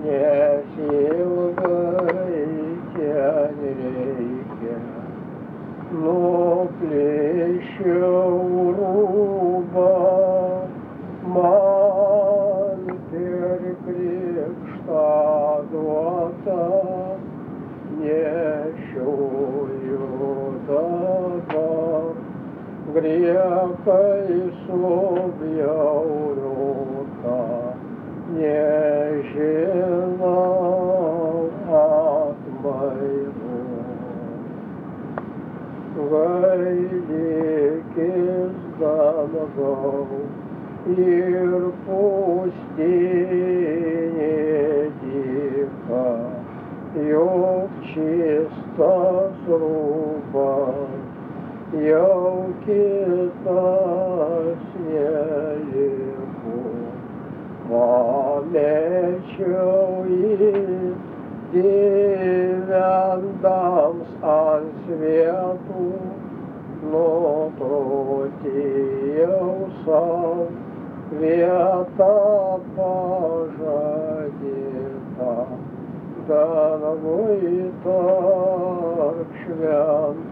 Nesilgai ten reikia, nuplėšiau rūbą, man per krikštą duota, nešioju dabar, griekai subjauriota, nežinau atmainų. Gailėkis dangaus ir pustinė dyka, juk čistas rūbas, jau kitas neliko. Pamečiau jį gyvendams ant svietų, nutrūtėjau sau vietą pažadėtą, dangui tarp šventų.